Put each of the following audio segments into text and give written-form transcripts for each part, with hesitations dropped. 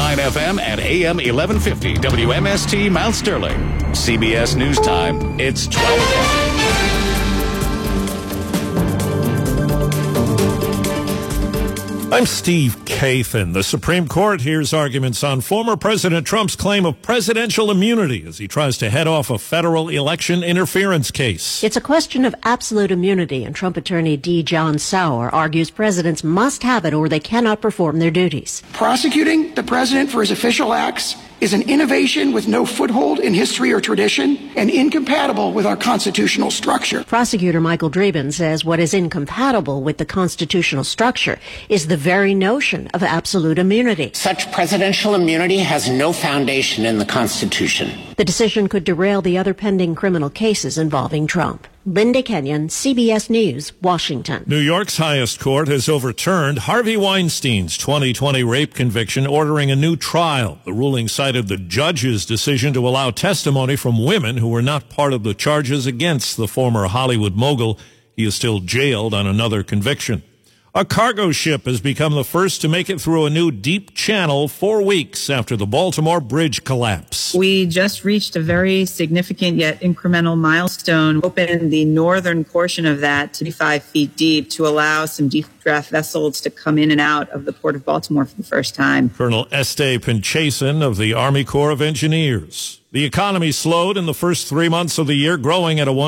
FM and AM 1150 WMST Mount Sterling. CBS News Time. It's 12 o'clock. I'm Steve Kathan. The Supreme Court hears arguments on former President Trump's claim of presidential immunity as he tries to head off a federal election interference case. It's a question of absolute immunity, and Trump attorney D. John Sauer argues presidents must have it or they cannot perform their duties. Prosecuting the president for his official acts is an innovation with no foothold in history or tradition and incompatible with our constitutional structure. Prosecutor Michael Dreeben says what is incompatible with the constitutional structure is the very notion of absolute immunity. Such presidential immunity has no foundation in the Constitution. The decision could derail the other pending criminal cases involving Trump. Linda Kenyon, CBS News, Washington. New York's highest court has overturned Harvey Weinstein's 2020 rape conviction, ordering a new trial. The ruling cited the judge's decision to allow testimony from women who were not part of the charges against the former Hollywood mogul. He is still jailed on another conviction. A cargo ship has become the first to make it through a new deep channel 4 weeks after the Baltimore Bridge collapse. We just reached a very significant yet incremental milestone, opened the northern portion of that to be 5 feet deep to allow some deep draft vessels to come in and out of the Port of Baltimore for the first time. Colonel Este Pinchason of the Army Corps of Engineers. The economy slowed in the first 3 months of the year, growing at a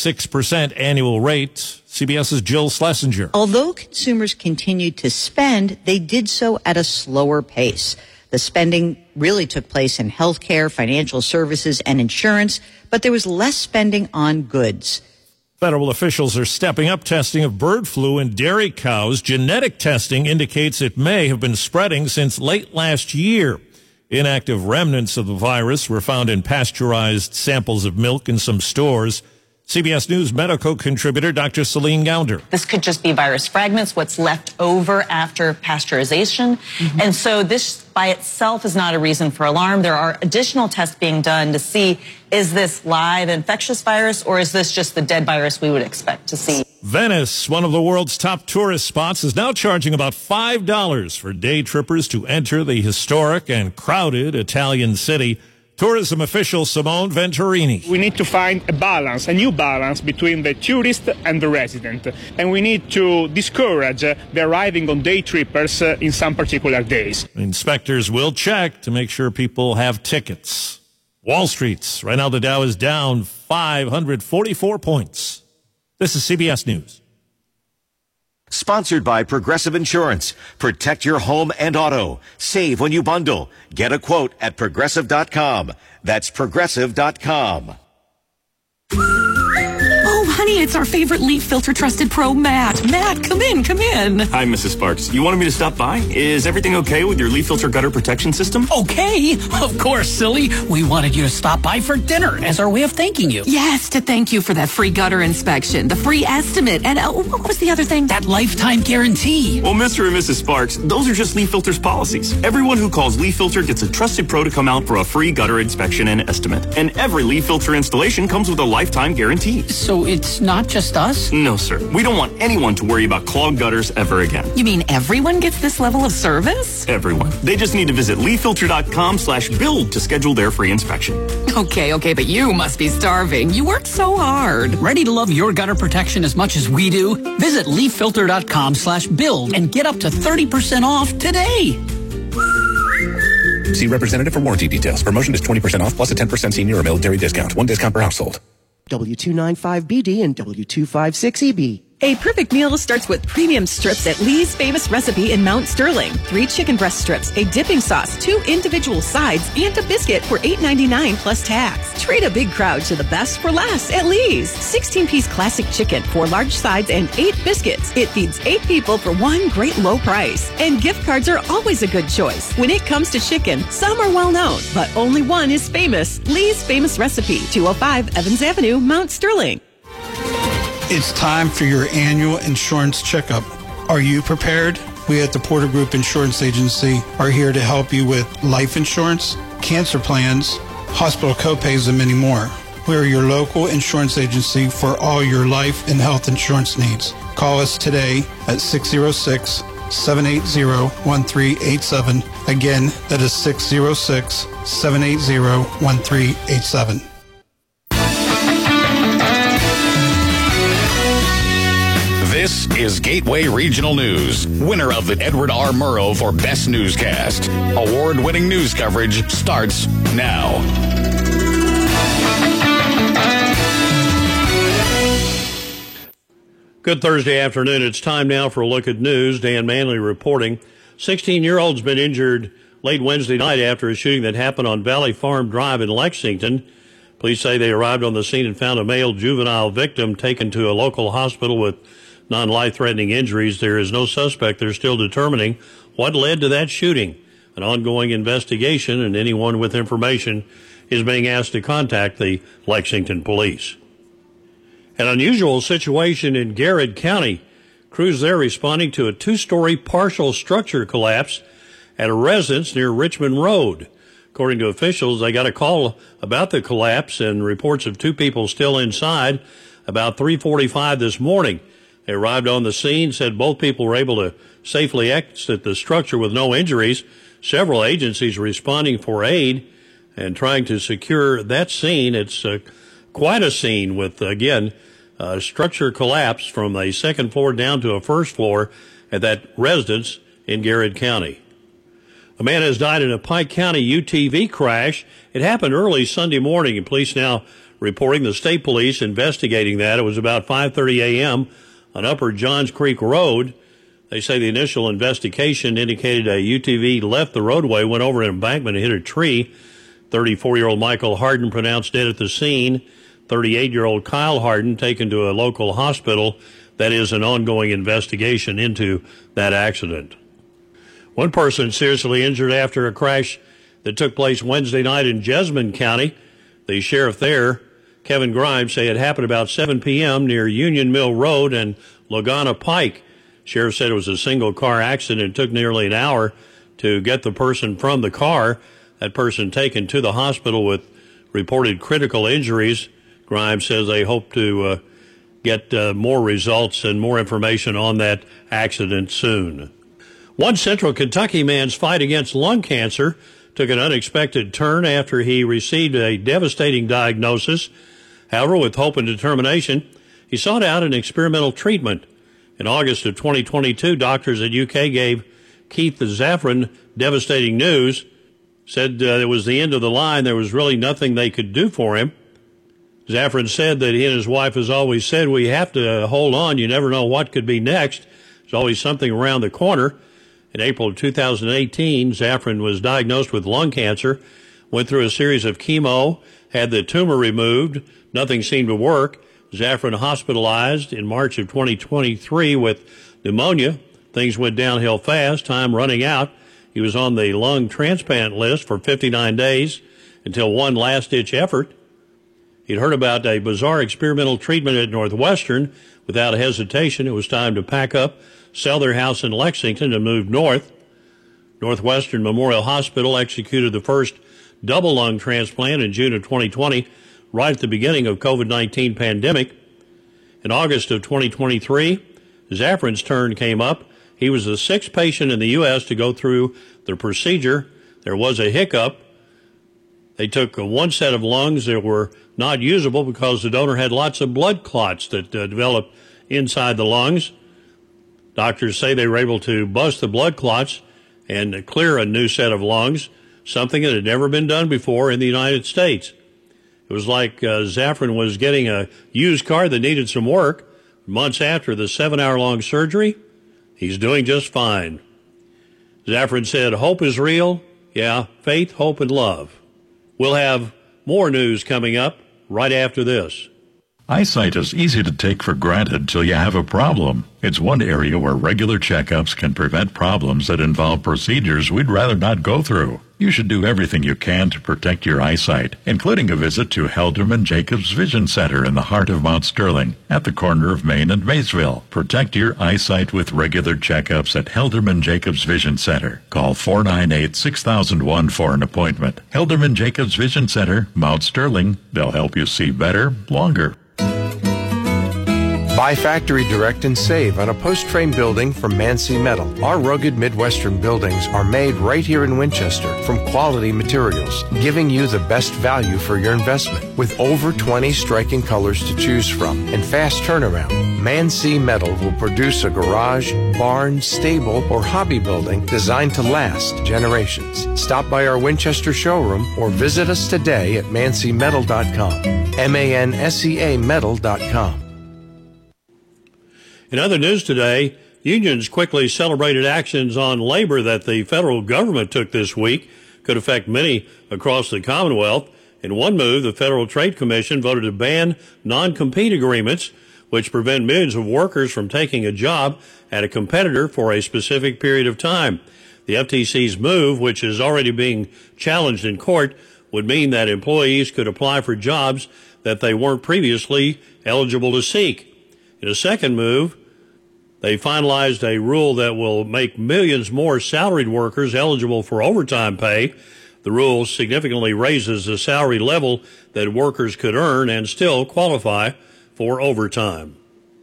1.6% annual rate. CBS's Jill Schlesinger. Although consumers continued to spend, they did so at a slower pace. The spending really took place in healthcare, financial services, and insurance, but there was less spending on goods. Federal officials are stepping up testing of bird flu in dairy cows. Genetic testing indicates it may have been spreading since late last year. Inactive remnants of the virus were found in pasteurized samples of milk in some stores. CBS News medical contributor Dr. Celine Gounder. This could just be virus fragments, what's left over after pasteurization. And so this by itself is not a reason for alarm. There are additional tests being done to see, is this live infectious virus or is this just the dead virus we would expect to see? Venice, one of the world's top tourist spots, is now charging about $5 for day trippers to enter the historic and crowded Italian city. Tourism official Simone Venturini. We need to find a balance, a new balance between the tourist and the resident. And we need to discourage the arriving on day trippers in some particular days. Inspectors will check to make sure people have tickets. Wall Street's. Right now the Dow is down 544 points. This is CBS News. Sponsored by Progressive Insurance. Protect your home and auto. Save when you bundle. Get a quote at Progressive.com. That's Progressive.com. Oh, honey, it's our favorite leaf filter trusted pro, Matt. Matt, come in. Hi, Mrs. Sparks. You wanted me to stop by? Is everything okay with your leaf filter gutter protection system? Okay. Of course, silly. We wanted you to stop by for dinner as our way of thanking you. Yes, to thank you for that free gutter inspection, the free estimate, and what was the other thing? That lifetime guarantee. Well, Mr. and Mrs. Sparks, those are just Leaf Filter's policies. Everyone who calls Leaf Filter gets a trusted pro to come out for a free gutter inspection and estimate. And every Leaf Filter installation comes with a lifetime guarantee. So it's not just us? No, sir. We don't want anyone to worry about clogged gutters ever again. You mean everyone gets this level of service? Everyone. They just need to visit leaffilter.com/build to schedule their free inspection. Okay, but you must be starving. You work so hard. Ready to love your gutter protection as much as we do? Visit leaffilter.com/build and get up to 30% off today. See representative for warranty details. Promotion is 20% off plus a 10% senior or military discount. One discount per household. W295BD and W256EB. A perfect meal starts with premium strips at Lee's Famous Recipe in Mount Sterling. 3 chicken breast strips, a dipping sauce, 2 individual sides, and a biscuit for $8.99 plus tax. Treat a big crowd to the best for last at Lee's. 16-piece classic chicken, 4 large sides, and 8 biscuits. It feeds 8 people for one great low price. And gift cards are always a good choice. When it comes to chicken, some are well known, but only one is famous. Lee's Famous Recipe, 205 Evans Avenue, Mount Sterling. It's time for your annual insurance checkup. Are you prepared? We at the Porter Group Insurance Agency are here to help you with life insurance, cancer plans, hospital copays, and many more. We are your local insurance agency for all your life and health insurance needs. Call us today at 606 606-780-1387. Again, that is 606-780-1387. This is Gateway Regional News, winner of the Edward R. Murrow for Best Newscast. Award-winning news coverage starts now. Good Thursday afternoon. It's time now for a look at news. Dan Manley reporting. 16-year-old's been injured late Wednesday night after a shooting that happened on Valley Farm Drive in Lexington. Police say they arrived on the scene and found a male juvenile victim taken to a local hospital with non-life-threatening injuries. There is no suspect. They're still determining what led to that shooting. An ongoing investigation, and anyone with information is being asked to contact the Lexington police. An unusual situation in Garrett County. Crews there responding to a two-story partial structure collapse at a residence near Richmond Road. According to officials, they got a call about the collapse and reports of two people still inside about 3:45 this morning. They arrived on the scene, said both people were able to safely exit the structure with no injuries. Several agencies responding for aid and trying to secure that scene. It's quite a scene with, again, structure collapse from a second floor down to a first floor at that residence in Garrett County. A man has died in a Pike County UTV crash. It happened early Sunday morning, and police now reporting, the state police investigating that. It was about 5:30 a.m. on Upper Johns Creek Road. They say the initial investigation indicated a UTV left the roadway, went over an embankment and hit a tree. 34-year-old Michael Harden pronounced dead at the scene. 38-year-old Kyle Harden taken to a local hospital. That is an ongoing investigation into that accident. One person seriously injured after a crash that took place Wednesday night in Jessamine County. The sheriff there, Kevin Grimes, say it happened about 7 p.m. near Union Mill Road and Laguna Pike. Sheriff said it was a single-car accident. It took nearly an hour to get the person from the car. That person taken to the hospital with reported critical injuries. Grimes says they hope to get more results and more information on that accident soon. One Central Kentucky man's fight against lung cancer took an unexpected turn after he received a devastating diagnosis. However, with hope and determination, he sought out an experimental treatment. In August of 2022, doctors at UK gave Keith Zafran devastating news, said it was the end of the line. There was really nothing they could do for him. Zafran said that he and his wife has always said, we have to hold on. You never know what could be next. There's always something around the corner. In April of 2018, Zafran was diagnosed with lung cancer, went through a series of chemo, had the tumor removed. Nothing seemed to work. Zafran hospitalized in March of 2023 with pneumonia. Things went downhill fast, time running out. He was on the lung transplant list for 59 days until one last-ditch effort. He'd heard about a bizarre experimental treatment at Northwestern. Without hesitation, it was time to pack up, sell their house in Lexington, and move north. Northwestern Memorial Hospital executed the first double lung transplant in June of 2020, right at the beginning of COVID-19 pandemic. In August of 2023, Zafran's turn came up. He was the sixth patient in the U.S. to go through the procedure. There was a hiccup. They took one set of lungs that were not usable because the donor had lots of blood clots that developed inside the lungs. Doctors say they were able to bust the blood clots and clear a new set of lungs, something that had never been done before in the United States. It was like Zafran was getting a used car that needed some work. Months after the 7-hour-long surgery, he's doing just fine. Zafran said, hope is real. Yeah, faith, hope, and love. We'll have more news coming up right after this. Eyesight is easy to take for granted till you have a problem. It's one area where regular checkups can prevent problems that involve procedures we'd rather not go through. You should do everything you can to protect your eyesight, including a visit to Helderman Jacobs Vision Center in the heart of Mount Sterling, at the corner of Main and Maysville. Protect your eyesight with regular checkups at Helderman Jacobs Vision Center. Call 498-6001 for an appointment. Helderman Jacobs Vision Center, Mount Sterling. They'll help you see better, longer. Buy factory direct and save on a post-frame building from Mansi Metal. Our rugged Midwestern buildings are made right here in Winchester from quality materials, giving you the best value for your investment. With over 20 striking colors to choose from and fast turnaround, Mansi Metal will produce a garage, barn, stable, or hobby building designed to last generations. Stop by our Winchester showroom or visit us today at mansemetal.com. MANSEA metal.com. In other news today, unions quickly celebrated actions on labor that the federal government took this week could affect many across the Commonwealth. In one move, the Federal Trade Commission voted to ban non-compete agreements, which prevent millions of workers from taking a job at a competitor for a specific period of time. The FTC's move, which is already being challenged in court, would mean that employees could apply for jobs that they weren't previously eligible to seek. In a second move, they finalized a rule that will make millions more salaried workers eligible for overtime pay. The rule significantly raises the salary level that workers could earn and still qualify for overtime.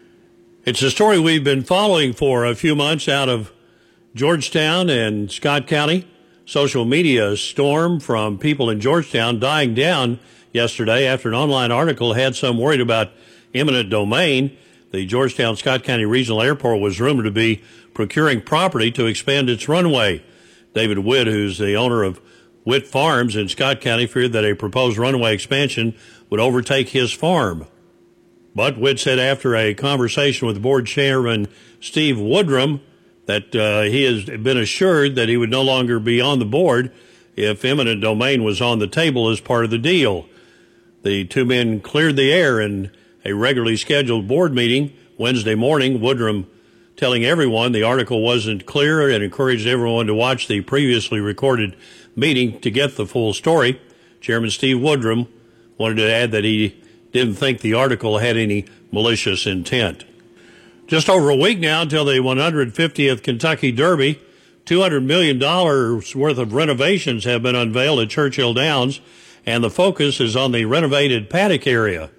It's a story we've been following for a few months out of Georgetown and Scott County. Social media storm from people in Georgetown dying down yesterday after an online article had some worried about eminent domain. The Georgetown Scott County Regional Airport was rumored to be procuring property to expand its runway. David Witt, who's the owner of Witt Farms in Scott County, feared that a proposed runway expansion would overtake his farm. But Witt said after a conversation with board chairman Steve Woodrum that he has been assured that he would no longer be on the board if eminent domain was on the table as part of the deal. The two men cleared the air in a regularly scheduled board meeting Wednesday morning. Woodrum telling everyone the article wasn't clear and encouraged everyone to watch the previously recorded meeting to get the full story. Chairman Steve Woodrum wanted to add that he didn't think the article had any malicious intent. Just over a week now until the 150th Kentucky Derby. $200 million worth of renovations have been unveiled at Churchill Downs, and the focus is on the renovated paddock area.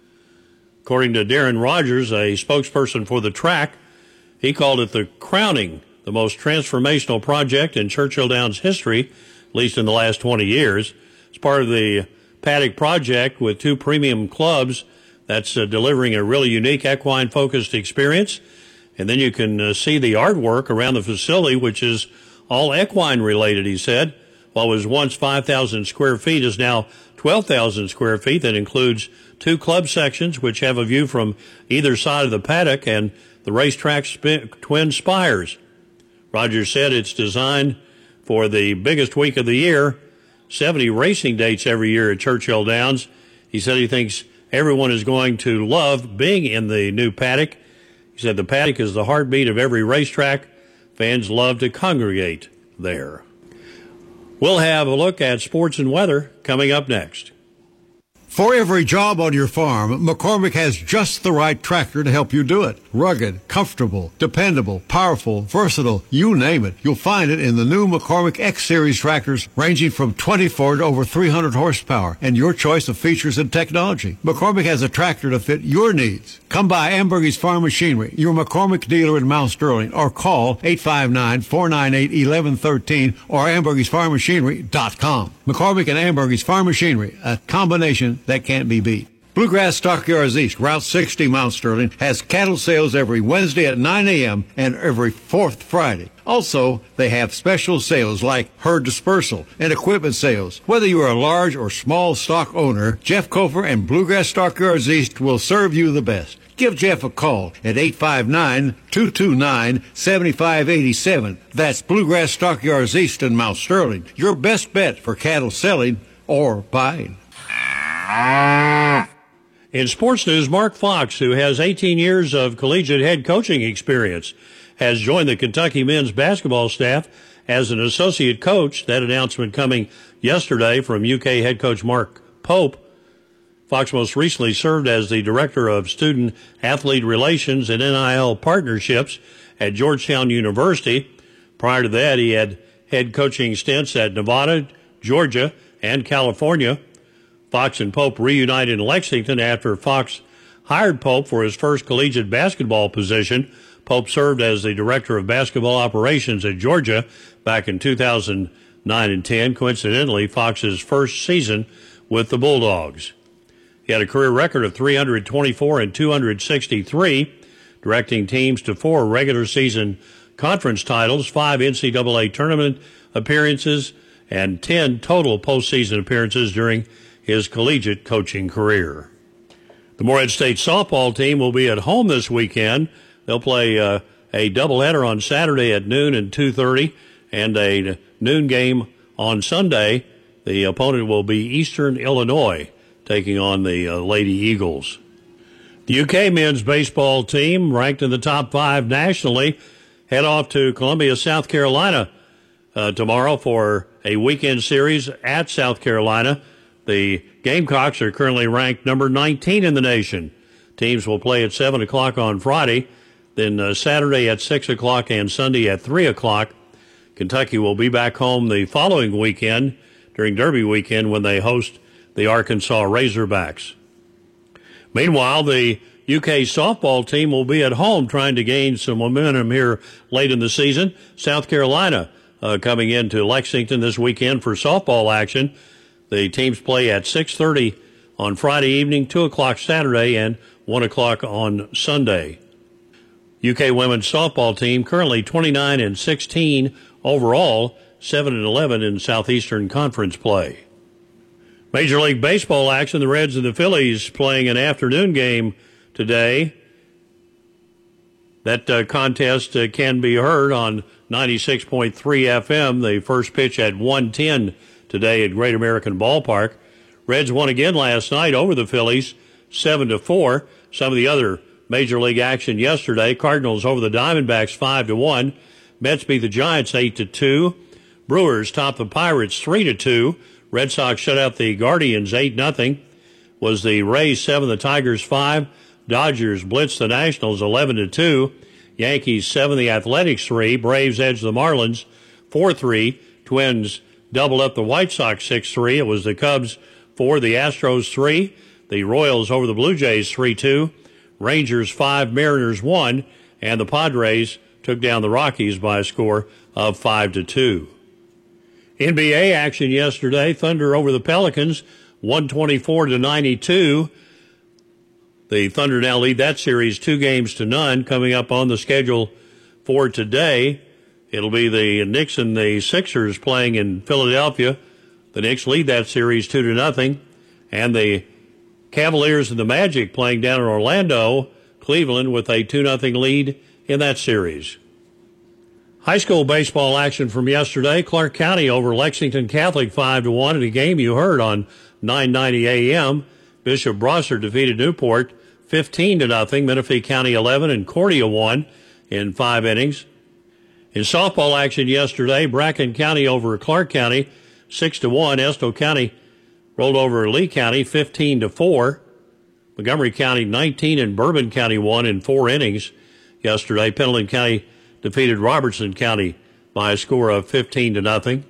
According to Darren Rogers, a spokesperson for the track, he called it the crowning, the most transformational project in Churchill Downs history, at least in the last 20 years. It's part of the paddock project with two premium clubs that's delivering a really unique equine-focused experience. And then you can see the artwork around the facility, which is all equine-related, he said. What was once 5,000 square feet is now 12,000 square feet. That includes two club sections, which have a view from either side of the paddock and the racetrack's twin spires. Rogers said it's designed for the biggest week of the year, 70 racing dates every year at Churchill Downs. He said he thinks everyone is going to love being in the new paddock. He said the paddock is the heartbeat of every racetrack. Fans love to congregate there. We'll have a look at sports and weather coming up next. For every job on your farm, McCormick has just the right tractor to help you do it. Rugged, comfortable, dependable, powerful, versatile, you name it. You'll find it in the new McCormick X-Series tractors ranging from 24 to over 300 horsepower and your choice of features and technology. McCormick has a tractor to fit your needs. Come by Ambergey's Farm Machinery, your McCormick dealer in Mount Sterling, or call 859-498-1113 or AmbergeysFarmMachinery.com. McCormick and Ambergey's Farm Machinery, a combination that can't be beat. Bluegrass Stockyards East, Route 60, Mount Sterling, has cattle sales every Wednesday at 9 a.m. and every fourth Friday. Also, they have special sales like herd dispersal and equipment sales. Whether you are a large or small stock owner, Jeff Kofer and Bluegrass Stockyards East will serve you the best. Give Jeff a call at 859-229-7587. That's Bluegrass Stockyards East in Mount Sterling, your best bet for cattle selling or buying. In sports news, Mark Fox, who has 18 years of collegiate head coaching experience, has joined the Kentucky men's basketball staff as an associate coach. That announcement coming yesterday from UK head coach Mark Pope. Fox most recently served as the director of student athlete relations and NIL partnerships at Georgetown University. Prior to that, he had head coaching stints at Nevada, Georgia, and California. Fox and Pope reunited in Lexington after Fox hired Pope for his first collegiate basketball position. Pope served as the director of basketball operations at Georgia back in 2009 and 10, coincidentally Fox's first season with the Bulldogs. He had a career record of 324 and 263, directing teams to 4 regular season conference titles, 5 NCAA tournament appearances, and 10 total postseason appearances during his collegiate coaching career. The Morehead State softball team will be at home this weekend. They'll play a doubleheader on Saturday at noon and 2:30, and a noon game on Sunday. The opponent will be Eastern Illinois, taking on the Lady Eagles. The UK men's baseball team, ranked in the top 5 nationally, head off to Columbia, South Carolina tomorrow for a weekend series at South Carolina. The Gamecocks are currently ranked number 19 in the nation. Teams will play at 7 o'clock on Friday, then Saturday at 6 o'clock and Sunday at 3 o'clock. Kentucky will be back home the following weekend during Derby weekend when they host the Arkansas Razorbacks. Meanwhile, the UK softball team will be at home trying to gain some momentum here late in the season. South Carolina coming into Lexington this weekend for softball action. The teams play at 6:30 on Friday evening, 2 o'clock Saturday, and 1 o'clock on Sunday. UK women's softball team currently 29 and 16 overall, 7 and 11 in Southeastern Conference play. Major League Baseball action, the Reds and the Phillies playing an afternoon game today. That contest can be heard on 96.3 FM. The first pitch at 1:10 today at Great American Ballpark. Reds won again last night over the Phillies, 7-4. Some of the other Major League action yesterday: Cardinals over the Diamondbacks 5-1. Mets beat the Giants 8-2. Brewers top the Pirates 3-2. Red Sox shut out the Guardians 8-0. Was the Rays 7, the Tigers 5. Dodgers blitzed the Nationals 11-2. Yankees 7, the Athletics 3. Braves edged the Marlins 4-3. Twins doubled up the White Sox 6-3. It was the Cubs 4, the Astros 3. The Royals over the Blue Jays 3-2. Rangers 5, Mariners 1. And the Padres took down the Rockies by a score of 5-2. NBA action yesterday. Thunder over the Pelicans, 124-92. The Thunder now lead that series 2-0. Coming up on the schedule for today, it'll be the Knicks and the Sixers playing in Philadelphia. The Knicks lead that series 2-0. And the Cavaliers and the Magic playing down in Orlando, Cleveland, with a 2-0 lead in that series. High school baseball action from yesterday. Clark County over Lexington Catholic 5-1 in a game you heard on 990 AM. Bishop Brossard defeated Newport 15-0. Menifee County 11 and Cordia 1 in 5 innings. In softball action yesterday, Bracken County over Clark County 6-1. Estill County rolled over Lee County 15-4. Montgomery County 19 and Bourbon County 1 in 4 innings yesterday. Pendleton County defeated Robertson County by a score of 15-0.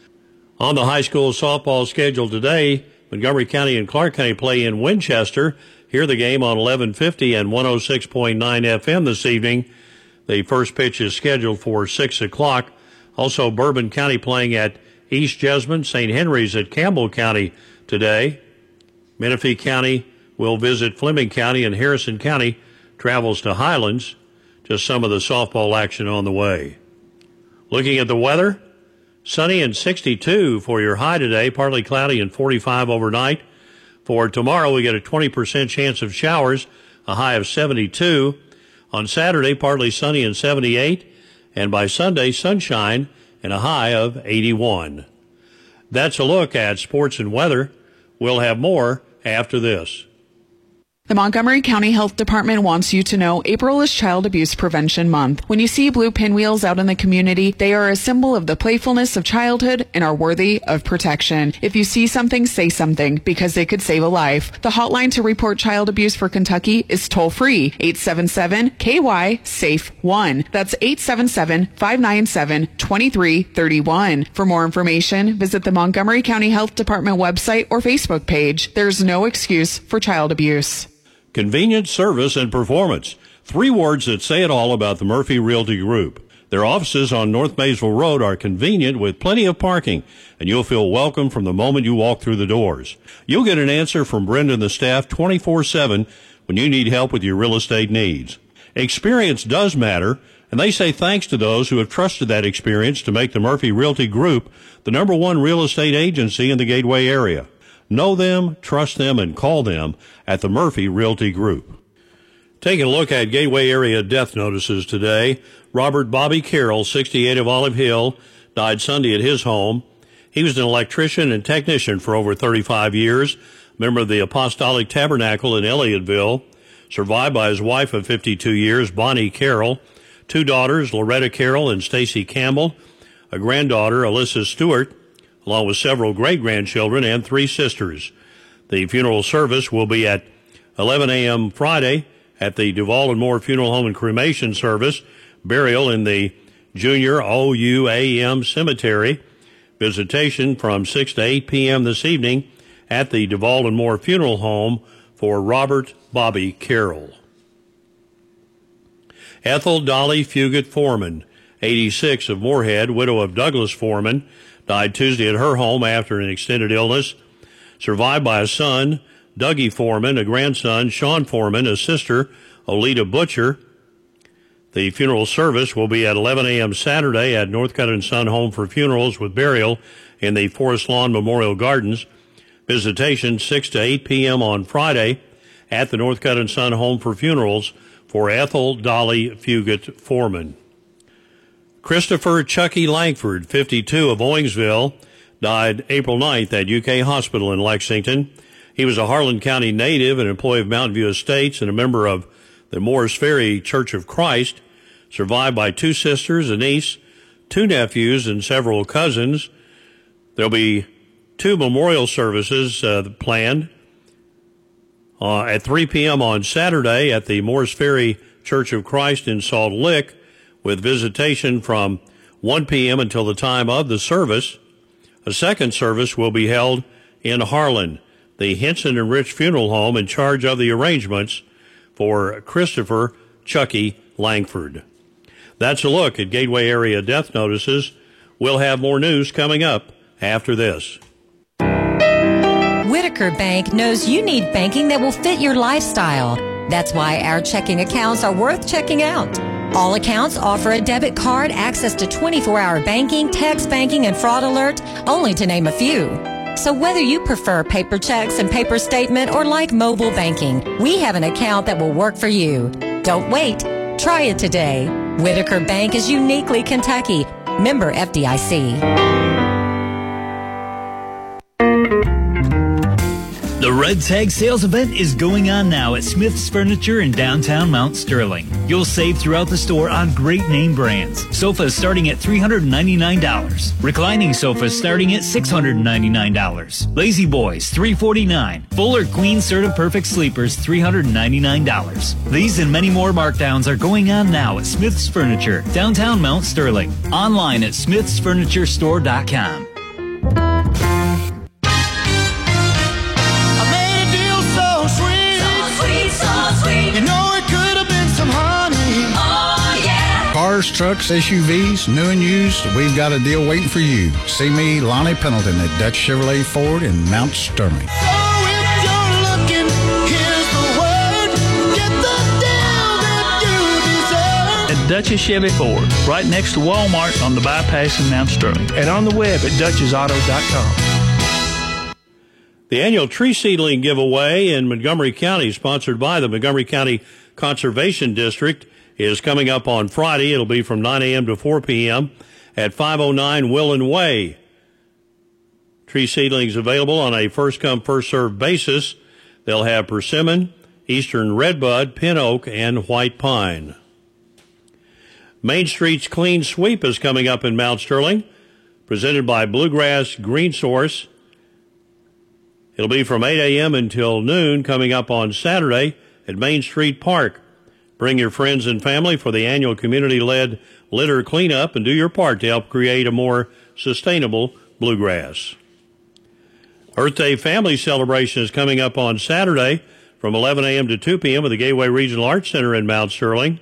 On the high school softball schedule today, Montgomery County and Clark County play in Winchester. Hear the game on 1150 and 106.9 FM this evening. The first pitch is scheduled for 6 o'clock. Also, Bourbon County playing at East Jesmond. St. Henry's at Campbell County today. Menifee County will visit Fleming County, and Harrison County travels to Highlands. Just some of the softball action on the way. Looking at the weather, sunny and 62 for your high today, partly cloudy and 45 overnight. For tomorrow, we get a 20% chance of showers, a high of 72. On Saturday, partly sunny and 78. And by Sunday, sunshine and a high of 81. That's a look at sports and weather. We'll have more after this. The Montgomery County Health Department wants you to know April is Child Abuse Prevention Month. When you see blue pinwheels out in the community, they are a symbol of the playfulness of childhood and are worthy of protection. If you see something, say something, because they could save a life. The hotline to report child abuse for Kentucky is toll-free, 877-KY-SAFE-1. That's 877-597-2331. For more information, visit the Montgomery County Health Department website or Facebook page. There's no excuse for child abuse. Convenience, service, and performance. 3 words that say it all about the Murphy Realty Group. Their offices on North Maysville Road are convenient with plenty of parking, and you'll feel welcome from the moment you walk through the doors. You'll get an answer from Brenda and the staff 24/7 when you need help with your real estate needs. Experience does matter, and they say thanks to those who have trusted that experience to make the Murphy Realty Group the #1 real estate agency in the Gateway area. Know them, trust them, and call them at the Murphy Realty Group. Taking a look at Gateway area death notices today. Robert Bobby Carroll, 68 of Olive Hill, died Sunday at his home. He was an electrician and technician for over 35 years, member of the Apostolic Tabernacle in Elliotteville, survived by his wife of 52 years, Bonnie Carroll, 2 daughters, Loretta Carroll and Stacy Campbell, a granddaughter, Alyssa Stewart, along with several great-grandchildren and 3 sisters. The funeral service will be at 11 a.m. Friday at the Duval and Moore Funeral Home and Cremation Service, burial in the Junior OUAM Cemetery, visitation from 6 to 8 p.m. this evening at the Duval and Moore Funeral Home for Robert Bobby Carroll. Ethel Dolly Fugit Foreman, 86 of Moorhead, widow of Douglas Foreman, died Tuesday at her home after an extended illness, survived by a son, Dougie Foreman, a grandson, Sean Foreman, a sister, Olita Butcher. The funeral service will be at 11 a.m. Saturday at Northcutt & Son Home for Funerals with burial in the Forest Lawn Memorial Gardens. Visitation 6 to 8 p.m. on Friday at the Northcutt & Son Home for Funerals for Ethel Dolly Fugit Foreman. Christopher Chucky Langford, 52 of Owensville, died April 9th at UK Hospital in Lexington. He was a Harlan County native, an employee of Mountain View Estates, and a member of the Morris Ferry Church of Christ, survived by 2 sisters, a niece, 2 nephews, and several cousins. There'll be 2 memorial services planned at 3 p.m. on Saturday at the Morris Ferry Church of Christ in Salt Lick, with visitation from 1 p.m. until the time of the service. A second service will be held in Harlan, the Henson and Rich Funeral Home, in charge of the arrangements for Christopher Chucky Langford. That's a look at Gateway area death notices. We'll have more news coming up after this. Whitaker Bank knows you need banking that will fit your lifestyle. That's why our checking accounts are worth checking out. All accounts offer a debit card, access to 24-hour banking, text banking, and fraud alert, only to name a few. So whether you prefer paper checks and paper statement or like mobile banking, we have an account that will work for you. Don't wait. Try it today. Whitaker Bank is uniquely Kentucky. Member FDIC. The Red Tag sales event is going on now at Smith's Furniture in downtown Mount Sterling. You'll save throughout the store on great name brands. Sofas starting at $399. Reclining sofas starting at $699. Lazy Boys, $349. Fuller Queen Serta Perfect Sleepers, $399. These and many more markdowns are going on now at Smith's Furniture, downtown Mount Sterling. Online at smithsfurniturestore.com. You know it could have been some honey. Oh, yeah. Cars, trucks, SUVs, new and used, we've got a deal waiting for you. See me, Lonnie Pendleton at Dutch Chevrolet Ford in Mount Sterling. So if you're looking, here's the word. Get the deal that you deserve. At Dutchess Chevy Ford, right next to Walmart on the bypass in Mount Sterling. And on the web at DutchessAuto.com. The annual tree seedling giveaway in Montgomery County, sponsored by the Montgomery County Conservation District, is coming up on Friday. It'll be from 9 a.m. to 4 p.m. at 509 Willen Way. Tree seedlings available on a first-come, first-served basis. They'll have persimmon, eastern redbud, pin oak, and white pine. Main Street's Clean Sweep is coming up in Mount Sterling, presented by Bluegrass Green Source. It'll be from 8 a.m. until noon, coming up on Saturday at Main Street Park. Bring your friends and family for the annual community-led litter cleanup and do your part to help create a more sustainable bluegrass. Earth Day family celebration is coming up on Saturday from 11 a.m. to 2 p.m. at the Gateway Regional Arts Center in Mount Sterling.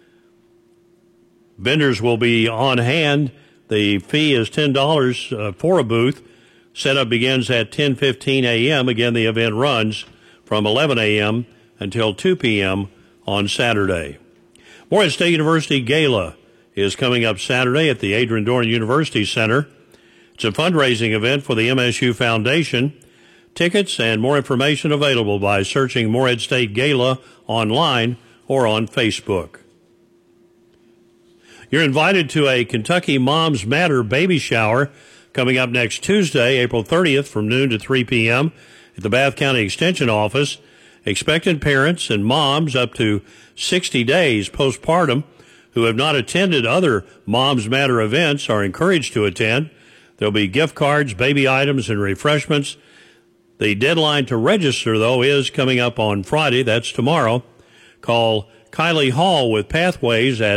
Vendors will be on hand. The fee is $10 for a booth. Setup begins at 10:15 a.m. Again, the event runs from 11 a.m. until 2 p.m. on Saturday. Morehead State University Gala is coming up Saturday at the Adrian Dorn University Center. It's a fundraising event for the MSU Foundation. Tickets and more information available by searching Morehead State Gala online or on Facebook. You're invited to a Kentucky Moms Matter baby shower coming up next Tuesday, April 30th from noon to 3 p.m. at the Bath County Extension Office. Expectant parents and moms up to 60 days postpartum who have not attended other Moms Matter events are encouraged to attend. There'll be gift cards, baby items, and refreshments. The deadline to register, though, is coming up on Friday. That's tomorrow. Call Kylie Hall with Pathways at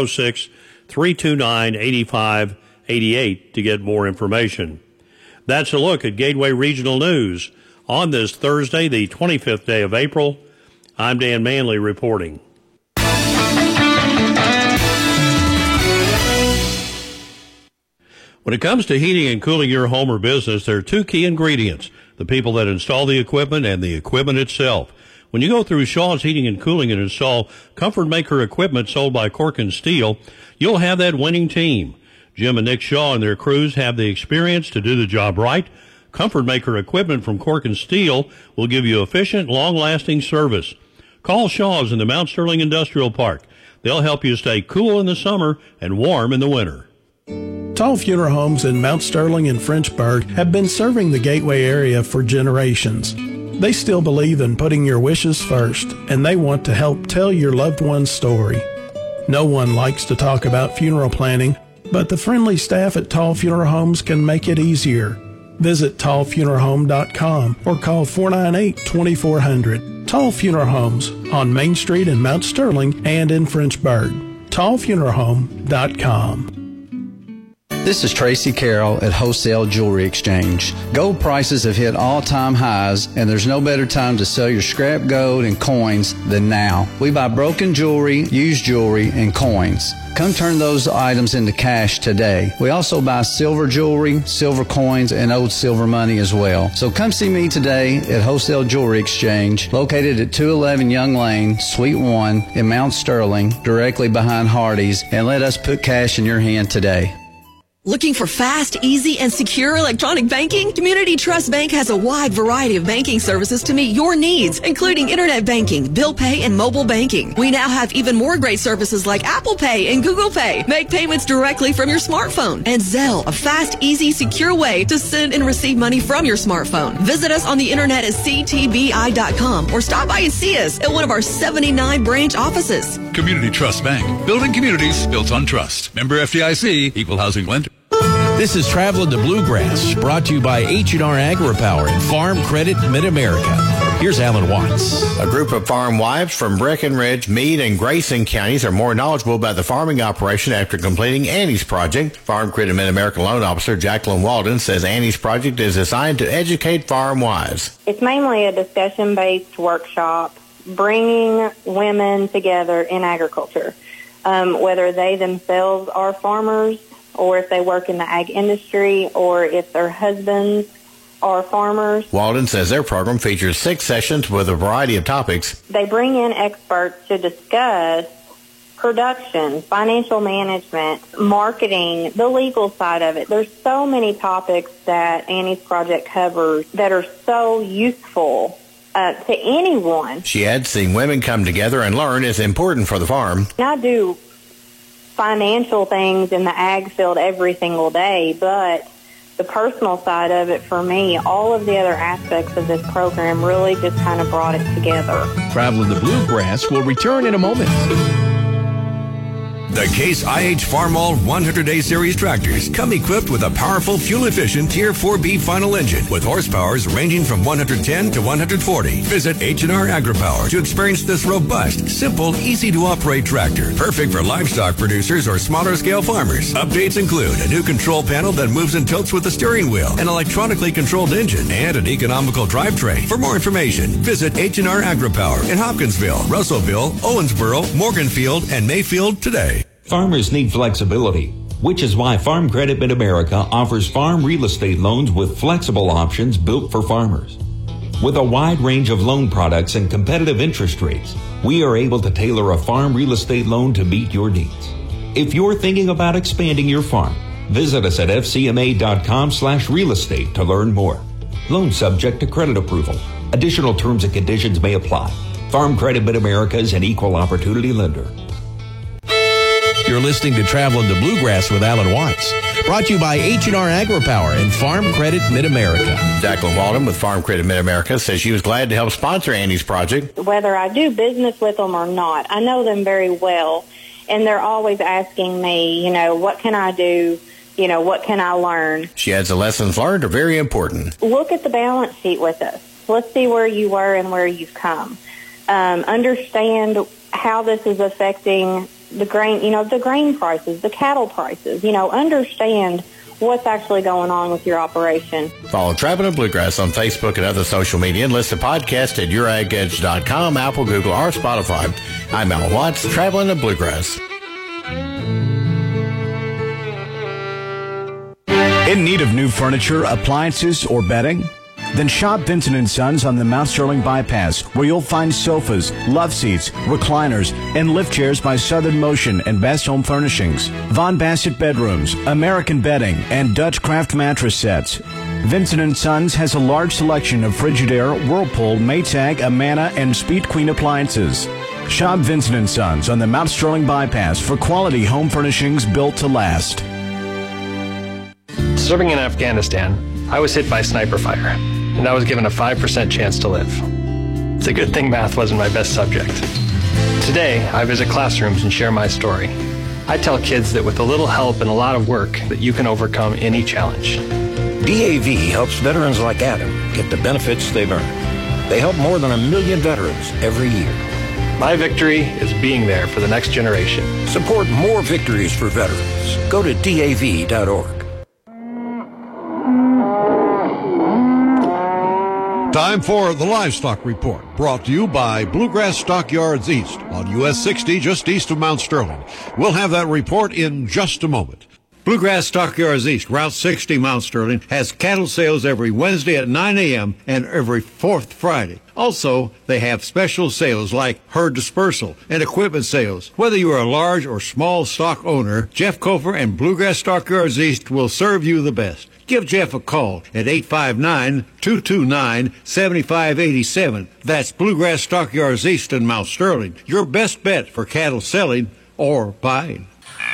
606-329-8588 to get more information. That's a look at Gateway Regional News on this Thursday, the 25th day of April. I'm Dan Manley reporting. When it comes to heating and cooling your home or business, there are two key ingredients: the people that install the equipment and the equipment itself. When you go through Shaw's Heating and Cooling and install Comfort Maker equipment sold by Cork & Steel, you'll have that winning team. Jim and Nick Shaw and their crews have the experience to do the job right. Comfort Maker equipment from Cork & Steel will give you efficient, long-lasting service. Call Shaw's in the Mount Sterling Industrial Park. They'll help you stay cool in the summer and warm in the winter. Tall Funeral Homes in Mount Sterling and Frenchburg have been serving the Gateway area for generations. They still believe in putting your wishes first, and they want to help tell your loved one's story. No one likes to talk about funeral planning, but the friendly staff at Tall Funeral Homes can make it easier. Visit tallfuneralhome.com or call 498-2400. Tall Funeral Homes on Main Street in Mount Sterling and in Frenchburg. tallfuneralhome.com. This is Tracy Carroll at Wholesale Jewelry Exchange. Gold prices have hit all-time highs, and there's no better time to sell your scrap gold and coins than now. We buy broken jewelry, used jewelry, and coins. Come turn those items into cash today. We also buy silver jewelry, silver coins, and old silver money as well. So come see me today at Wholesale Jewelry Exchange, located at 211 Young Lane, Suite 1 in Mount Sterling, directly behind Hardee's, and let us put cash in your hand today. Looking for fast, easy, and secure electronic banking? Community Trust Bank has a wide variety of banking services to meet your needs, including internet banking, bill pay, and mobile banking. We now have even more great services like Apple Pay and Google Pay. Make payments directly from your smartphone. And Zelle, a fast, easy, secure way to send and receive money from your smartphone. Visit us on the internet at ctbi.com or stop by and see us at one of our 79 branch offices. Community Trust Bank, building communities built on trust. Member FDIC, equal housing lender. This is Traveling to Bluegrass, brought to you by H&R Agri-Power and Farm Credit Mid-America. Here's Alan Watts. A group of farm wives from Breckenridge, Meade, and Grayson counties are more knowledgeable about the farming operation after completing Annie's Project. Farm Credit Mid-America Loan Officer Jacqueline Walden says Annie's Project is designed to educate farm wives. It's mainly a discussion-based workshop bringing women together in agriculture, whether they themselves are farmers, or if they work in the ag industry, or if their husbands are farmers. Walden says their program features 6 sessions with a variety of topics. They bring in experts to discuss production, financial management, marketing, the legal side of it. There's so many topics that Annie's Project covers that are so useful to anyone. She adds seeing women come together and learn is important for the farm. I do financial things in the ag field every single day, but the personal side of it for me, all of the other aspects of this program really just kind of brought it together. Traveling the Bluegrass will return in a moment. The Case IH Farmall 100A Series tractors come equipped with a powerful, fuel-efficient Tier 4B final engine with horsepowers ranging from 110 to 140. Visit H&R AgriPower to experience this robust, simple, easy-to-operate tractor. Perfect for livestock producers or smaller-scale farmers. Updates include a new control panel that moves and tilts with the steering wheel, an electronically controlled engine, and an economical drivetrain. For more information, visit H&R AgriPower in Hopkinsville, Russellville, Owensboro, Morganfield, and Mayfield today. Farmers need flexibility, which is why Farm Credit Mid-America offers farm real estate loans with flexible options built for farmers. With a wide range of loan products and competitive interest rates, we are able to tailor a farm real estate loan to meet your needs. If you're thinking about expanding your farm, visit us at fcma.com/real estate to learn more. Loan subject to credit approval. Additional terms and conditions may apply. Farm Credit Mid-America is an equal opportunity lender. You're listening to Traveling the Bluegrass with Alan Watts. Brought to you by H&R AgriPower and Farm Credit Mid-America. Jacqueline Walden with Farm Credit Mid-America says she was glad to help sponsor Annie's project. Whether I do business with them or not, I know them very well, and they're always asking me, what can I do? What can I learn? She adds the lessons learned are very important. Look at the balance sheet with us. Let's see where you were and where you've come. Understand how this is affecting the grain, the grain prices, the cattle prices, understand what's actually going on with your operation. Follow Traveling the Bluegrass on Facebook and other social media and listen to podcasts at YourAgEdge.com, Apple, Google, or Spotify. I'm Alan Watts, Traveling the Bluegrass. In need of new furniture, appliances, or bedding? Then shop Vincent & Sons on the Mount Sterling Bypass, where you'll find sofas, love seats, recliners, and lift chairs by Southern Motion and Best Home Furnishings, Von Bassett bedrooms, American bedding, and Dutch Craft mattress sets. Vincent & Sons has a large selection of Frigidaire, Whirlpool, Maytag, Amana, and Speed Queen appliances. Shop Vincent & Sons on the Mount Sterling Bypass for quality home furnishings built to last. Serving in Afghanistan, I was hit by sniper fire, and I was given a 5% chance to live. It's a good thing math wasn't my best subject. Today, I visit classrooms and share my story. I tell kids that with a little help and a lot of work, that you can overcome any challenge. DAV helps veterans like Adam get the benefits they've earned. They help more than 1 million veterans every year. My victory is being there for the next generation. Support more victories for veterans. Go to DAV.org. Time for the Livestock Report, brought to you by Bluegrass Stockyards East on US 60, just east of Mount Sterling. We'll have that report in just a moment. Bluegrass Stockyards East, Route 60, Mount Sterling, has cattle sales every Wednesday at 9 a.m. and every fourth Friday. Also, they have special sales like herd dispersal and equipment sales. Whether you are a large or small stock owner, Jeff Kofer and Bluegrass Stockyards East will serve you the best. Give Jeff a call at 859-229-7587. That's Bluegrass Stockyards East in Mount Sterling. Your best bet for cattle selling or buying.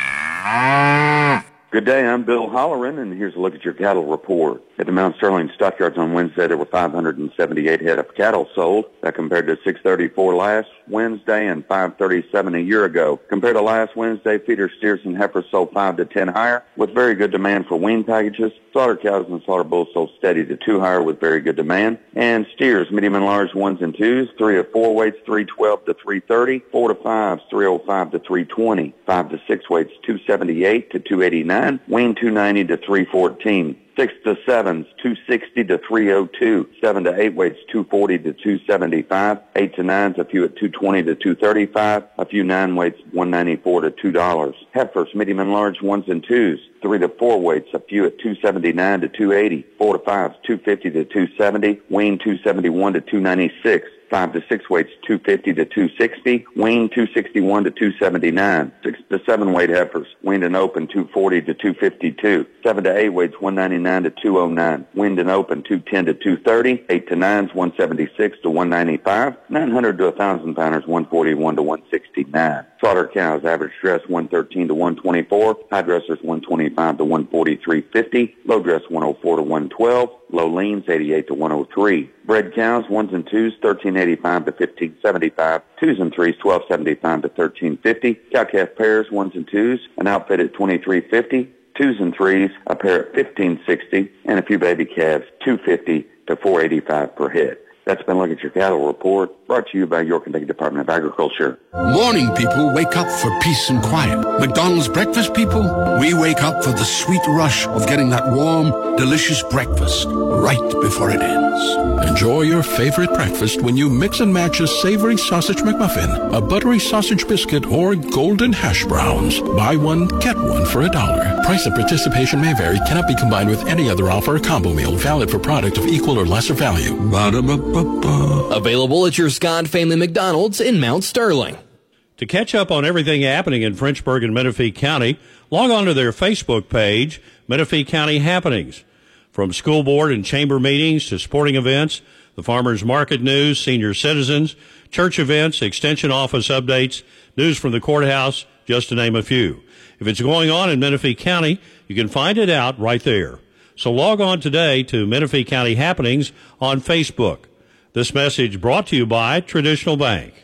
Good day, I'm Bill Holleran, and here's a look at your cattle report. At the Mount Sterling Stockyards on Wednesday, there were 578 head of cattle sold. That compared to 634 last Wednesday and 537 a year ago. Compared to last Wednesday, feeder steers and heifers sold 5 to 10 higher, with very good demand for wean packages. Slaughter cows and slaughter bulls sold steady to 2 higher with very good demand. And steers, medium and large 1s and 2s, 3 to 4 weights, 312 to 330, 4 to 5s, 305 to 320, 5 to 6 weights, 278 to 289, wean 290 to 314. 6 to 7s, 260 to 302. 7 to 8 weights, 240 to 275. 8 to 9s, a few at 220 to 235. A few 9 weights, 194 to $2. Heifers, medium and large 1s and 2s. 3 to 4 weights, a few at 279 to 280. 4 to 5s, 250 to 270. Wean 271 to 296. 5 to 6 weights, 250 to 260. Wean 261 to 279. 6 to 7 weight heifers, weaned and open 240 to 252. 7 to 8 weights, 199 to 209. Weaned and open 210 to 230. 8 to 9s, 176 to 195. 900 to 1,000 pounders, 141 to 169. Slaughter cows, average dress 113 to 124. High dressers 125 to 143.50. Low dress 104 to 112. Low leans 88 to 103. Bred cows, 1s and 2s, $13.85 to $15.75. 2s and 3s, $12.75 to $13.50. Cow-calf pairs, 1s and 2s, an outfit at $23.50. 2s and 3s, a pair at $15.60, and a few baby calves, $2.50 to $4.85 per head. That's been Look at Your Cattle Report, brought to you by York Kentucky Department of Agriculture. Morning people wake up for peace and quiet. McDonald's breakfast people, we wake up for the sweet rush of getting that warm, delicious breakfast right before it ends. Enjoy your favorite breakfast when you mix and match a savory sausage McMuffin, a buttery sausage biscuit, or golden hash browns. Buy one, get one for $1. Price and participation may vary, cannot be combined with any other offer or combo meal, valid for product of equal or lesser value. Available at your Scott Family McDonald's in Mount Sterling. To catch up on everything happening in Frenchburg and Menifee County, log on to their Facebook page, Menifee County Happenings. From school board and chamber meetings to sporting events, the farmers market news, senior citizens, church events, extension office updates, news from the courthouse, just to name a few. If it's going on in Menifee County, you can find it out right there. So log on today to Menifee County Happenings on Facebook. This message brought to you by Traditional Bank.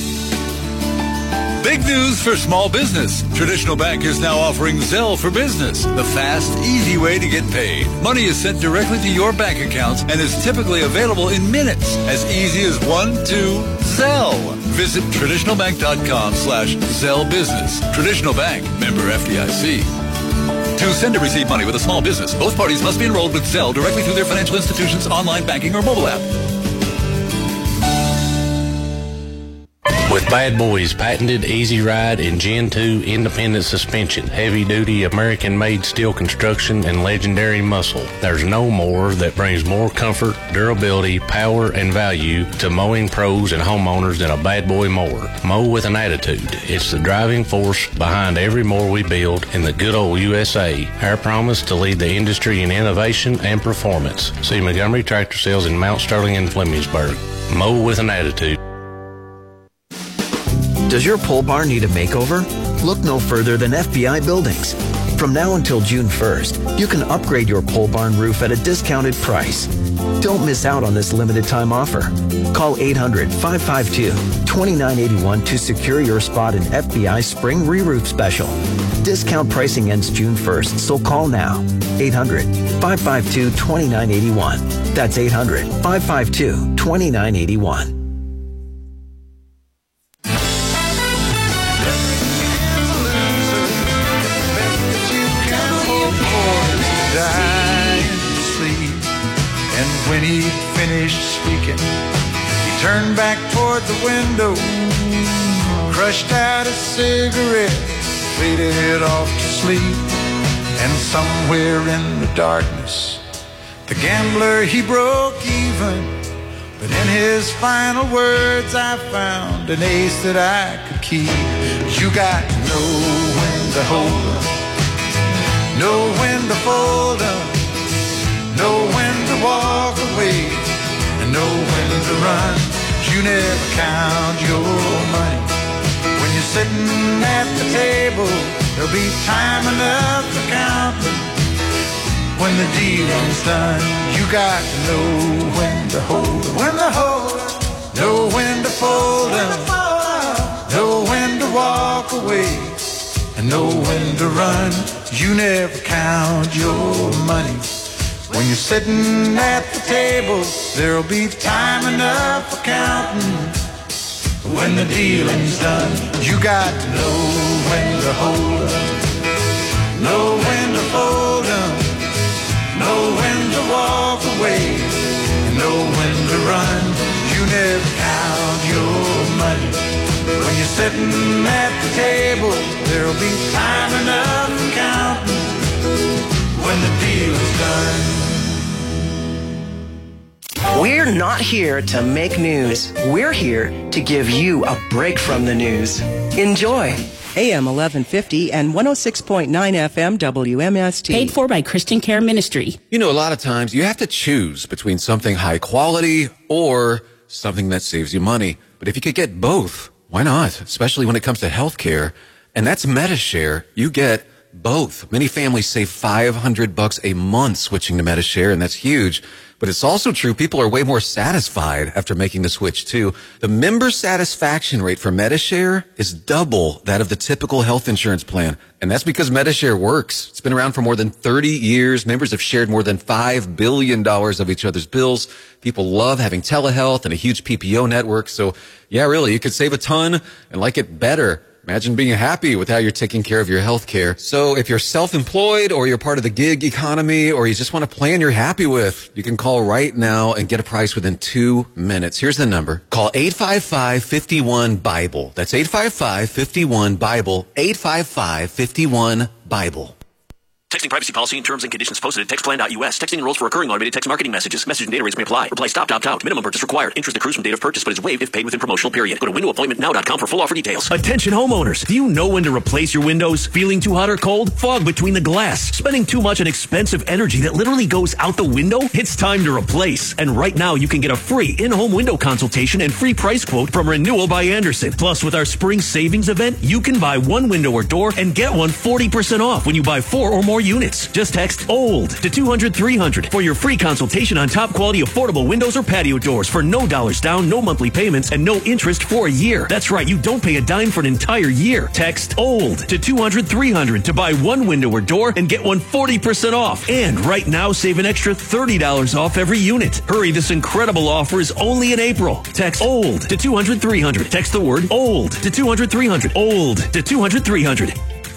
Big news for small business. Traditional Bank is now offering Zelle for Business, the fast, easy way to get paid. Money is sent directly to your bank accounts and is typically available in minutes, as easy as 1, 2, Zelle. Visit traditionalbank.com/Zelle Business. Traditional Bank, member FDIC. To send or receive money with a small business, both parties must be enrolled with Zelle directly through their financial institution's online banking or mobile app. With Bad Boy's patented Easy Ride and Gen 2 independent suspension, heavy-duty American-made steel construction, and legendary muscle, there's no more that brings more comfort, durability, power, and value to mowing pros and homeowners than a Bad Boy mower. Mow with an attitude. It's the driving force behind every mower we build in the good old USA. Our promise to lead the industry in innovation and performance. See Montgomery Tractor Sales in Mount Sterling and Flemingsburg. Mow with an attitude. Does your pole barn need a makeover? Look no further than FBI Buildings. From now until June 1st, you can upgrade your pole barn roof at a discounted price. Don't miss out on this limited time offer. Call 800-552-2981 to secure your spot in FBI Spring Re-Roof Special. Discount pricing ends June 1st, so call now. 800-552-2981. That's 800-552-2981. When he finished speaking, he turned back toward the window, crushed out a cigarette, faded off to sleep. And somewhere in the darkness, the gambler, he broke even. But in his final words, I found an ace that I could keep. You got to know when to hold up, know when to fold up, know when to walk away, and know when to run. You never count your money. When you're sitting at the table, there'll be time enough for counting. When the dealing's done, you got to know when to hold them, when to hold them, know when to fold them, know when to walk away, and know when to run. You never count your money. When you're sitting at the table, there'll be time enough for counting. When the dealing's done, you got to know when to hold them, know when to fold them, know when to walk away, and know when to run. You never count your money. When you're sitting at the table, there'll be time enough for counting. When the deal is done. We're not here to make news. We're here to give you a break from the news. Enjoy. AM 1150 and 106.9 FM WMST. Paid for by Christian Care Ministry. You know, a lot of times you have to choose between something high quality or something that saves you money. But if you could get both, why not? Especially when it comes to health care. And that's MediShare. You get both. Many families save $500 a month switching to Medi-Share, and that's huge. But it's also true people are way more satisfied after making the switch, too. The member satisfaction rate for Medi-Share is double that of the typical health insurance plan. And that's because Medi-Share works. It's been around for more than 30 years. Members have shared more than $5 billion of each other's bills. People love having telehealth and a huge PPO network. So, yeah, really, you could save a ton and like it better. Imagine being happy with how you're taking care of your health care. So if you're self-employed or you're part of the gig economy or you just want a plan you're happy with, you can call right now and get a price within 2 minutes. Here's the number. Call 855-51-BIBLE. That's 855-51-BIBLE. 855-51-BIBLE. Texting privacy policy and terms and conditions posted at textplan.us. Texting enrolls for recurring automated text marketing messages. Message and data rates may apply. Reply stop, opt out. Minimum purchase required. Interest accrues from date of purchase but is waived if paid within promotional period. Go to windowappointmentnow.com for full offer details. Attention homeowners. Do you know when to replace your windows? Feeling too hot or cold? Fog between the glass? Spending too much on expensive energy that literally goes out the window? It's time to replace. And right now you can get a free in-home window consultation and free price quote from Renewal by Andersen. Plus with our spring savings event, you can buy one window or door and get one 40% off when you buy 4 or more units. Just text OLD to 200-300 for your free consultation on top quality affordable windows or patio doors for no dollars down, no monthly payments, and no interest for a year. That's right, you don't pay a dime for an entire year. Text OLD to 200-300 to buy one window or door and get one 40% off. And right now, save an extra $30 off every unit. Hurry, this incredible offer is only in April. Text OLD to 200-300. Text the word OLD to 200-300. OLD to 200-300.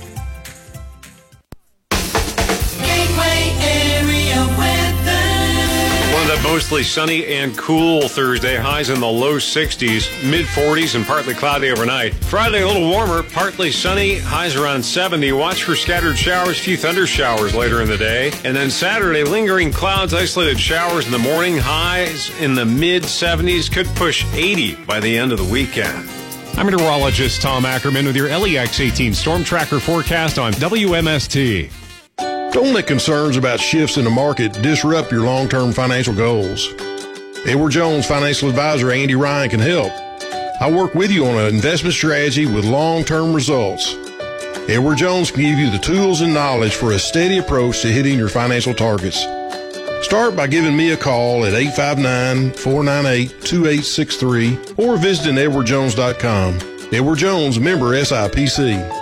Mostly sunny and cool Thursday. Highs in the low 60s, mid 40s, and partly cloudy overnight. Friday, a little warmer, partly sunny, highs around 70. Watch for scattered showers, few thunder showers later in the day. And then Saturday, lingering clouds, isolated showers in the morning, highs in the mid 70s, could push 80 by the end of the weekend. I'm meteorologist Tom Ackerman with your LEX 18 Storm Tracker forecast on WMST. Don't let concerns about shifts in the market disrupt your long-term financial goals. Edward Jones financial advisor Andy Ryan can help. I work with you on an investment strategy with long-term results. Edward Jones can give you the tools and knowledge for a steady approach to hitting your financial targets. Start by giving me a call at 859-498-2863 or visiting edwardjones.com. Edward Jones, member SIPC.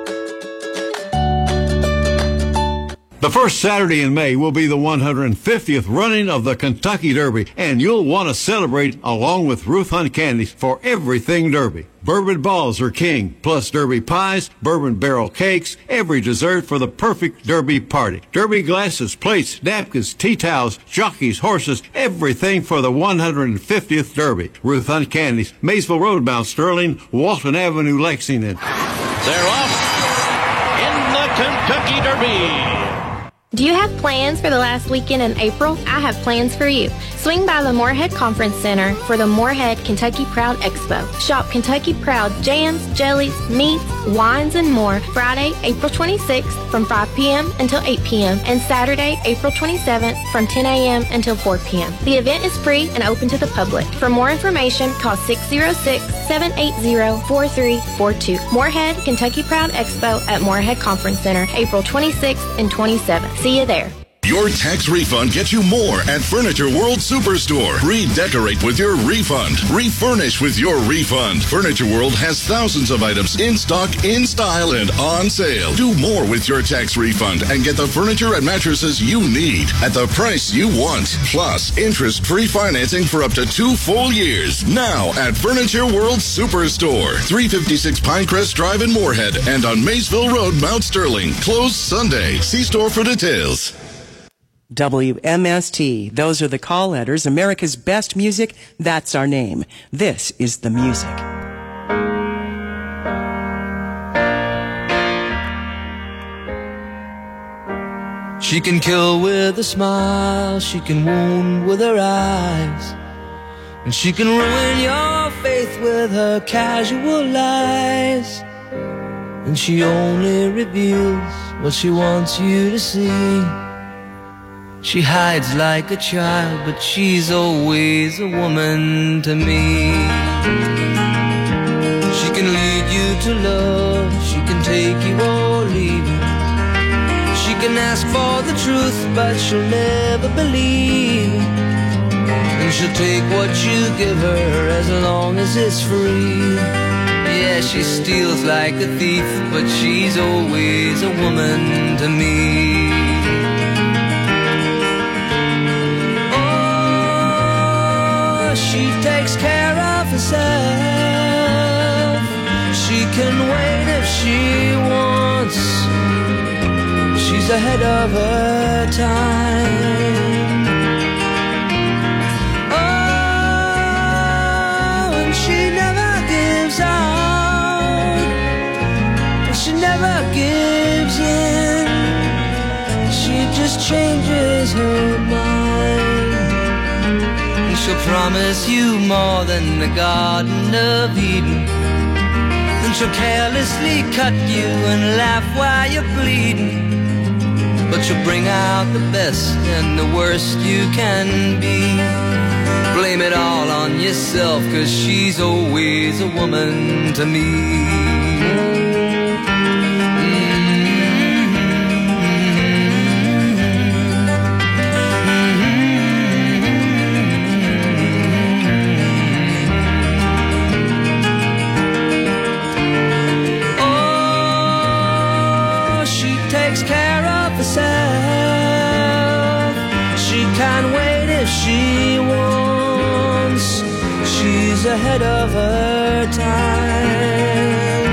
The first Saturday in May will be the 150th running of the Kentucky Derby, and you'll want to celebrate along with Ruth Hunt Candies for everything Derby. Bourbon balls are king, plus Derby pies, bourbon barrel cakes, every dessert for the perfect Derby party. Derby glasses, plates, napkins, tea towels, jockeys, horses, everything for the 150th Derby. Ruth Hunt Candies, Maysville Road, Mount Sterling, Walton Avenue, Lexington. They're off in the Kentucky Derby. Do you have plans for the last weekend in April? I have plans for you. Swing by the Moorhead Conference Center for the Moorhead Kentucky Proud Expo. Shop Kentucky Proud jams, jellies, meats, wines, and more Friday, April 26th from 5 p.m. until 8 p.m. and Saturday, April 27th from 10 a.m. until 4 p.m. The event is free and open to the public. For more information, call 606-780-4342. Moorhead Kentucky Proud Expo at Moorhead Conference Center, April 26th and 27th. See you there. Your tax refund gets you more at Furniture World Superstore. Redecorate with your refund. Refurnish with your refund. Furniture World has thousands of items in stock, in style, and on sale. Do more with your tax refund and get the furniture and mattresses you need at the price you want. Plus, interest-free financing for up to 2 full years. Now at Furniture World Superstore. 356 Pinecrest Drive in Moorhead and on Maysville Road, Mount Sterling. Closed Sunday. See store for details. WMST. Those are the call letters. America's best music. That's our name. This is the music. She can kill with a smile. She can wound with her eyes. And she can ruin your faith with her casual lies. And she only reveals what she wants you to see. She hides like a child, but she's always a woman to me. She can lead you to love, she can take you or leave you. can ask for the truth, but she'll never believe. And she'll take what you give her as long as it's free. Yeah, she steals like a thief, but she's always a woman to me. Oh, she takes care of herself. She can wait if she wants. She's ahead of her time. Oh, and she never gives out. She never gives in. She just changes her mind. And she'll promise you more than the Garden of Eden. And she'll carelessly cut you and laugh while you're bleeding. But she'll bring out the best and the worst you can be. Blame it all on yourself, 'cause she's always a woman to me. She wants, she's ahead of her time.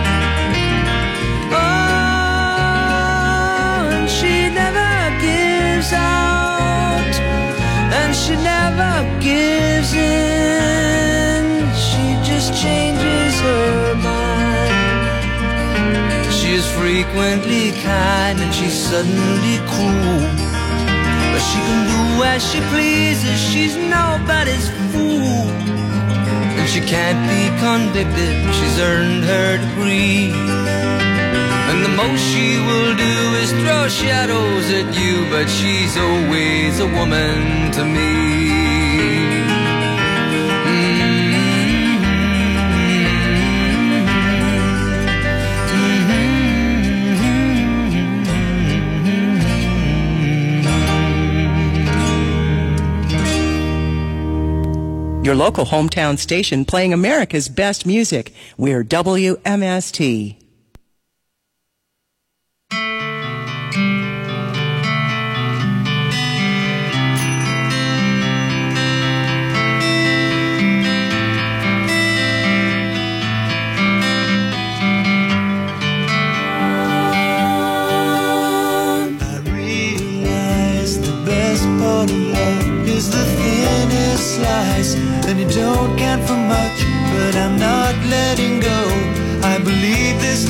Oh, and she never gives out, and she never gives in. She just changes her mind. She is frequently kind and she's suddenly cruel. But she can do as she pleases, she's nobody's fool. And she can't be convicted, she's earned her degree. And the most she will do is throw shadows at you, but she's always a woman to me. Your local hometown station playing America's best music. We're WMST. I realize the best part of love is the thinnest slice. And you don't count for much, but I'm not letting go. I believe this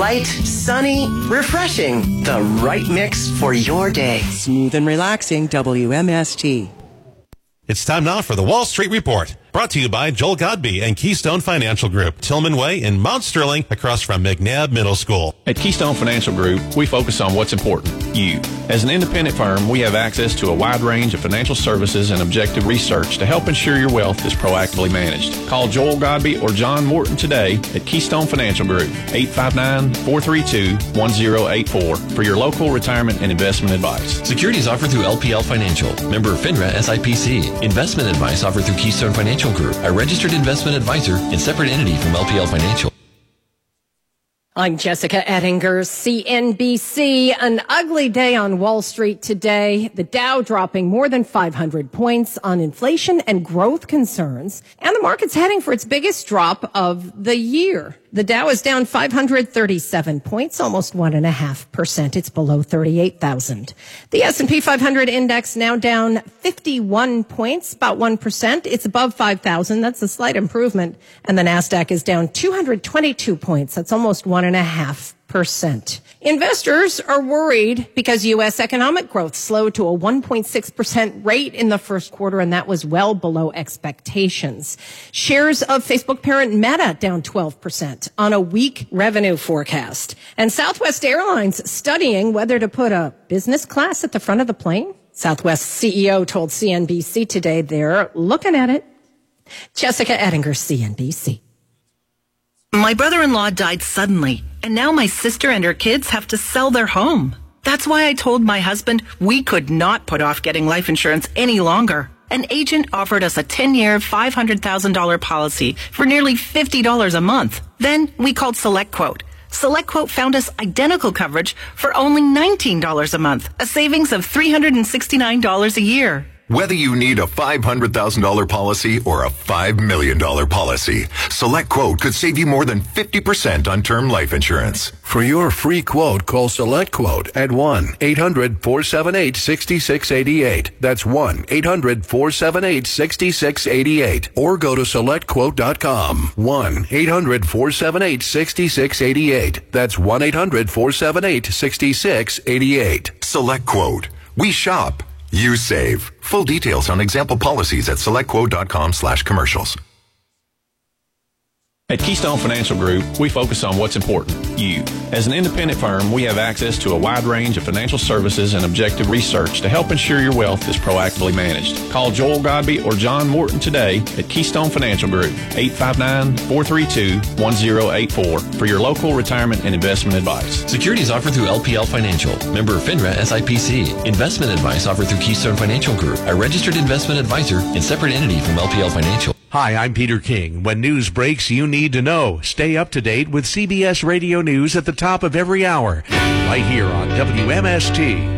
Light, sunny, refreshing. The right mix for your day. Smooth and relaxing, WMST. It's time now for the Wall Street Report. Brought to you by Joel Godby and Keystone Financial Group, Tillman Way in Mount Sterling, across from McNabb Middle School. At Keystone Financial Group, we focus on what's important, you. As an independent firm, we have access to a wide range of financial services and objective research to help ensure your wealth is proactively managed. Call Joel Godby or John Morton today at Keystone Financial Group, 859-432-1084 for your local retirement and investment advice. Securities offered through LPL Financial, member FINRA SIPC. Investment advice offered through Keystone Financial Group, a registered investment advisor and separate entity from LPL Financial. I'm Jessica Ettinger, CNBC. An ugly day on Wall Street today. The Dow dropping more than 500 points on inflation and growth concerns. And the market's heading for its biggest drop of the year. The Dow is down 537 points, almost 1.5%. It's below 38,000. The S&P 500 index now down 51 points, about 1%. It's above 5,000. That's a slight improvement. And the NASDAQ is down 222 points. That's almost 1.5%. Investors are worried because U.S. economic growth slowed to a 1.6% rate in the first quarter, and that was well below expectations. Shares of Facebook parent Meta down 12% on a weak revenue forecast. And Southwest Airlines studying whether to put a business class at the front of the plane. Southwest CEO told CNBC today they're looking at it. Jessica Ettinger, CNBC. My brother-in-law died suddenly, and now my sister and her kids have to sell their home. That's why I told my husband we could not put off getting life insurance any longer. An agent offered us a 10-year, $500,000 policy for nearly $50 a month. Then we called SelectQuote. SelectQuote found us identical coverage for only $19 a month, a savings of $369 a year. Whether you need a $500,000 policy or a $5 million policy, SelectQuote could save you more than 50% on term life insurance. For your free quote, call SelectQuote at 1-800-478-6688. That's 1-800-478-6688. Or go to SelectQuote.com. 1-800-478-6688. That's 1-800-478-6688. SelectQuote. We shop. You save. Full details on example policies at selectquote.com/commercials. At Keystone Financial Group, we focus on what's important, you. As an independent firm, we have access to a wide range of financial services and objective research to help ensure your wealth is proactively managed. Call Joel Godby or John Morton today at Keystone Financial Group, 859-432-1084 for your local retirement and investment advice. Securities offered through LPL Financial, member FINRA SIPC. Investment advice offered through Keystone Financial Group, a registered investment advisor and separate entity from LPL Financial. Hi, I'm Peter King. When news breaks, you need to know. Stay up to date with CBS Radio News at the top of every hour, right here on WMST.